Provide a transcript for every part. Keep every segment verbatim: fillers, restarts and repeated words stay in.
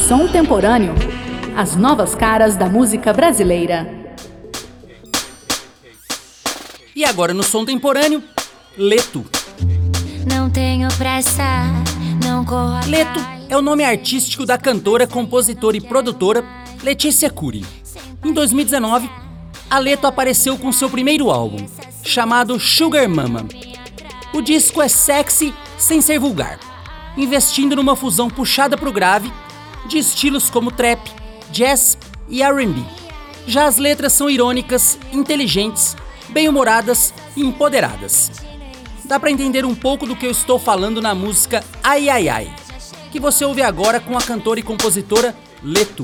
Som Temporâneo. As novas caras da música brasileira. E agora no Som Temporâneo, Leto. Não tenho pressa, não corro atrás. Leto é o nome artístico da cantora, compositora e produtora Letícia Cury. Em dois mil e dezenove, a Leto apareceu com seu primeiro álbum, chamado Sugar Mama. O disco é sexy sem ser vulgar, investindo numa fusão puxada pro grave de estilos como trap, jazz e R and B. Já as letras são irônicas, inteligentes, bem-humoradas e empoderadas. Dá pra entender um pouco do que eu estou falando na música Ai Ai Ai, que você ouve agora com a cantora e compositora Leto.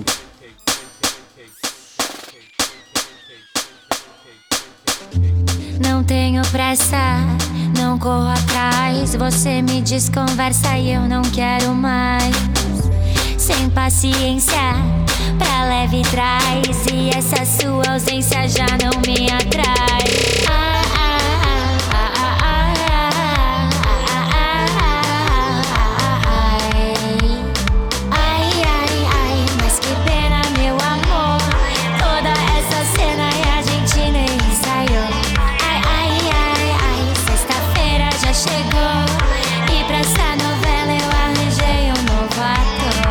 Não tenho pressa, não corro atrás. Você me desconversa e eu não quero mais. Sem paciência, pra leve trás. E essa sua ausência já não me atrai. Ah, ah, ah, ah, ah, ah, ah, ah, ai, ai, ai, mas que pena, meu amor. Toda essa cena e a gente nem ensaiou. Ai, ai, ai, ai, sexta-feira já chegou. E pra essa novela eu arranjei um novo ator.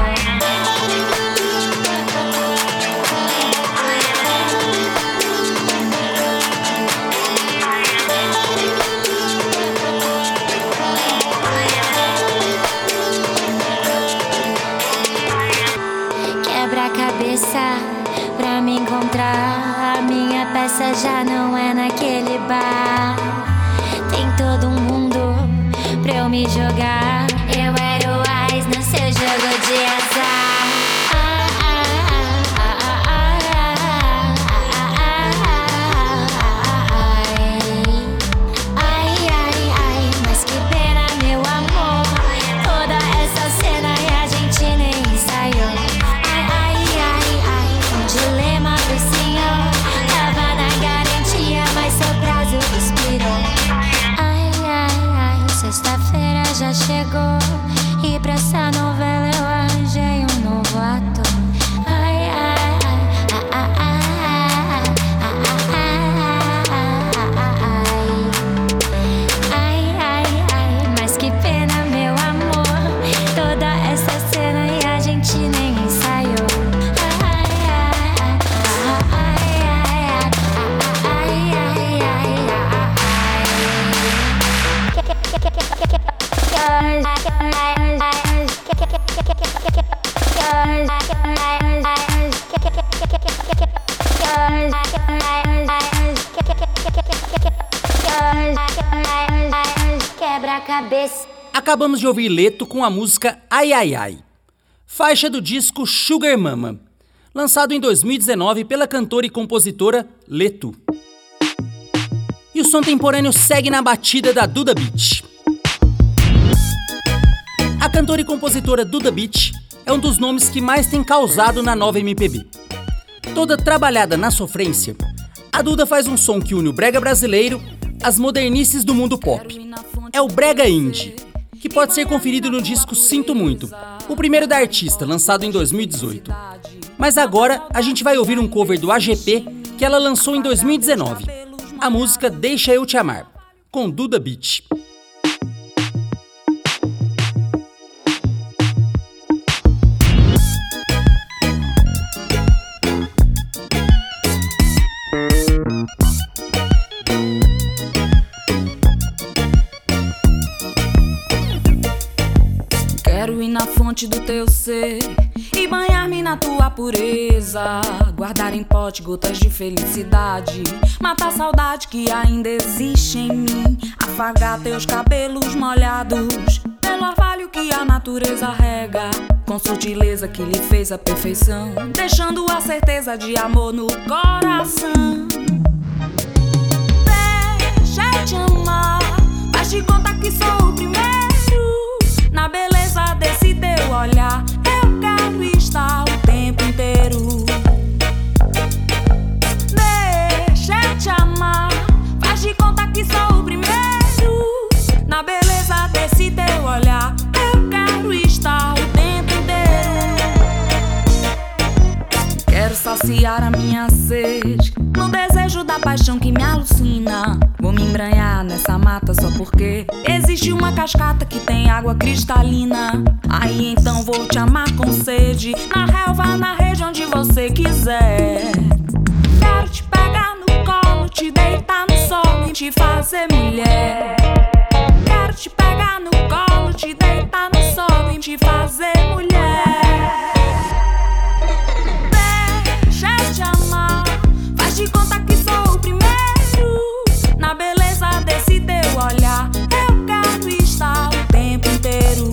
Quebra-cabeça pra me encontrar. A minha peça já não é naquele bar. Tem todo um mundo pra eu me jogar. Eu era o Ais no seu jogo de azar. Ah, ah, ah, ah, ah, ah, ah, ah, ai, ai, ai, mas que pena, meu amor. Toda essa cena e a gente nem ensaiou. Ai, ai, ai, ai, um dilema pro senhor. Tava na garantia, mas seu prazo expirou. Ai, ai, ai, sexta-feira já chegou. E pra essa novela eu arranjei um novo ator. Ai, ai, ai, ai, ai, ai, ai, ai, ai, mas que pena, meu amor. Toda essa cena e a gente nem ensaiou. Ai, ai, ai, ai, ai, ai, ai, quebra-cabeça. Acabamos de ouvir Leto com a música Ai Ai Ai, faixa do disco Sugar Mama, lançado em dois mil e dezenove pela cantora e compositora Leto. E o Som Temporâneo segue na batida da Duda Beat. A cantora e compositora Duda Beat é um dos nomes que mais tem causado na nova M P B. Toda trabalhada na sofrência, a Duda faz um som que une o brega brasileiro às modernices do mundo pop. É o brega indie, que pode ser conferido no disco Sinto Muito, o primeiro da artista, lançado em dois mil e dezoito. Mas agora a gente vai ouvir um cover do A G P que ela lançou em dois mil e dezenove. A música Deixa Eu Te Amar, com Duda Beat. Quero ir na fonte do teu ser e banhar-me na tua pureza. Guardar em pote gotas de felicidade, matar a saudade que ainda existe em mim. Afagar teus cabelos molhados pelo orvalho que a natureza rega, com sutileza que lhe fez a perfeição, deixando a certeza de amor no coração. Deixa eu te amar, faz de conta que sou o primeiro. Na beleza desse teu olhar, eu quero estar o tempo inteiro. Deixa eu te amar, faz de conta que sou o primeiro. Na beleza desse teu olhar, eu quero estar o tempo inteiro. saciar a minha sede, no desejo da paixão que me alucina. Vou me embranhar nessa mata só porque existe uma cascata que tem água cristalina. Aí então vou te amar com sede, na relva, na região onde você quiser. Quero te pegar no colo, te deitar no solo e te fazer mulher. Quero te pegar no colo, te deitar no solo e te fazer mulher. Deixa eu te amar, faz de conta que sou o primeiro. Na beleza desse teu olhar, eu quero estar o tempo inteiro.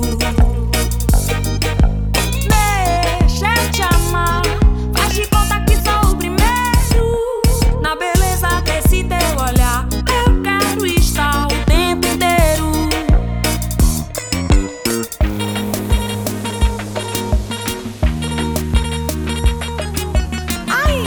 Deixa eu te amar, faz de conta que sou o primeiro. Na beleza desse teu olhar, eu quero estar o tempo inteiro. Ai.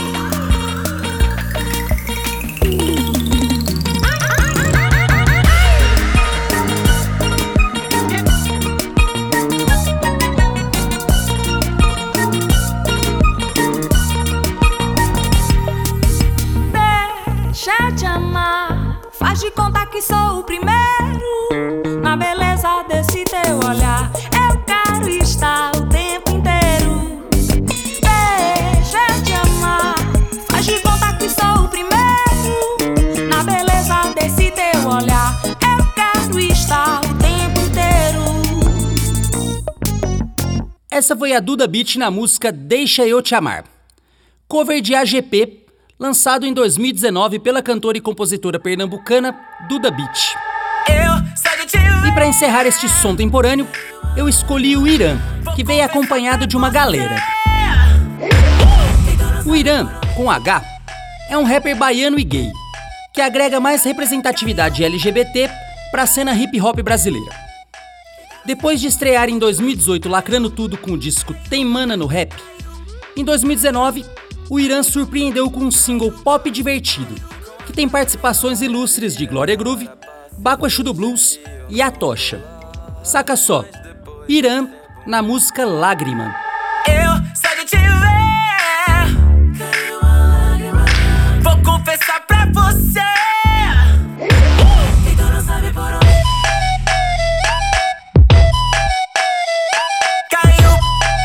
Deixa eu te amar, faz de conta que sou o primeiro. Na beleza desse teu olhar, eu quero estar o tempo inteiro. Deixa eu te amar, faz de conta que sou o primeiro. Na beleza desse teu olhar, eu quero estar o tempo inteiro. Essa foi a Duda Beat na música Deixa Eu Te Amar, cover de A G P, lançado em dois mil e dezenove pela cantora e compositora pernambucana Duda Beat. E para encerrar este som temporâneo, eu escolhi o Irã, que veio acompanhado de uma galera. O Irã, com H, é um rapper baiano e gay, que agrega mais representatividade L G B T para a cena hip hop brasileira. Depois de estrear em dois mil e dezoito lacrando tudo com o disco Tem Mana no Rap, em dois mil e dezenove o Irã surpreendeu com um single pop divertido, que tem participações ilustres de Glória Groove, Baco Exu do Blues e A Tocha. Saca só, Irã na música Lágrima. Eu só de te ver, vou confessar pra você que tu não sabe por onde caiu.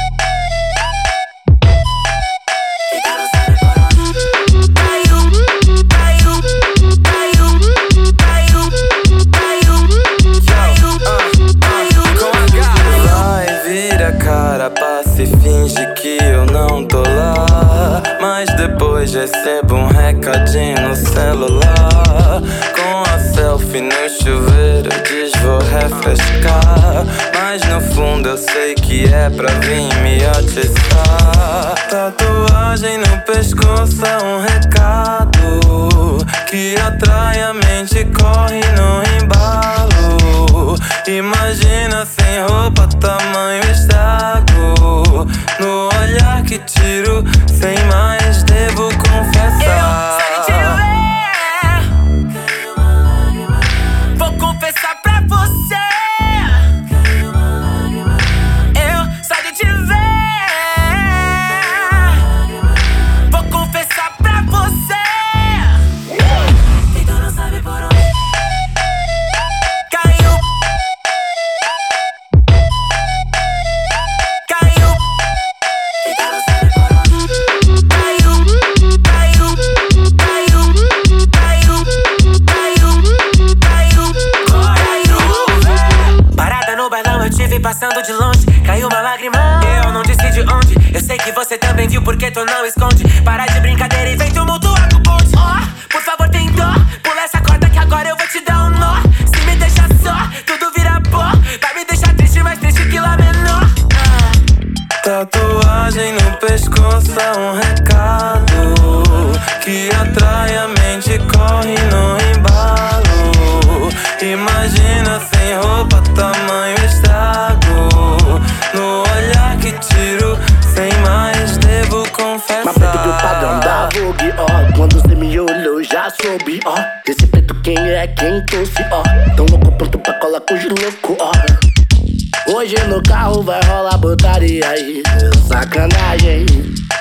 Que tu não sabe por onde caiu, caiu, caiu, caiu, caiu, caiu, caiu. Vai, vira a cara, passa e finge que eu não tô lá. Mas depois recebo um recadinho no celular, com a selfie no chuveiro, diz vou refrescar. Mas no fundo eu sei que é pra vir me atiçar. Tatuagem no pescoço é um recado que atrai a mente, corre no embalo. Imagina sem roupa, tamanho estrago. No olhar que tiro, sem mais devo confessar. Eu sei te ver, vou confessar pra você. Eu só de te ver, vou confessar pra você. Que tu não sabe por onde caiu, caiu. Que tu não sabe por onde caiu, caiu, caiu, caiu, caiu, caiu. Parada no bailão eu te vi passando de longe, caiu uma lágrima, eu não disse de onde. Eu sei que você também viu porque tu não esconde. Para de brincadeira e vem tumultuar com o bonde. Oh, por favor tem dó, pula essa corda que agora eu vou te dar um nó. Se me deixar só, tudo vira pó. Vai me deixar triste, mais triste que lá menor. ah. Tatuagem no pescoço é um recado que atrai a mente, corre no embalo. Imagina sem roupa, tamanho estrago. No olhar que tiro, sem mais devo confessar. Mas preto do padrão da Vogue, ó. Quando cê me olhou já soube, ó. Desse preto quem é quem trouxe, ó. Tão louco pronto pra colar com os louco, ó. Hoje no carro vai rolar botaria aí, sacanagem.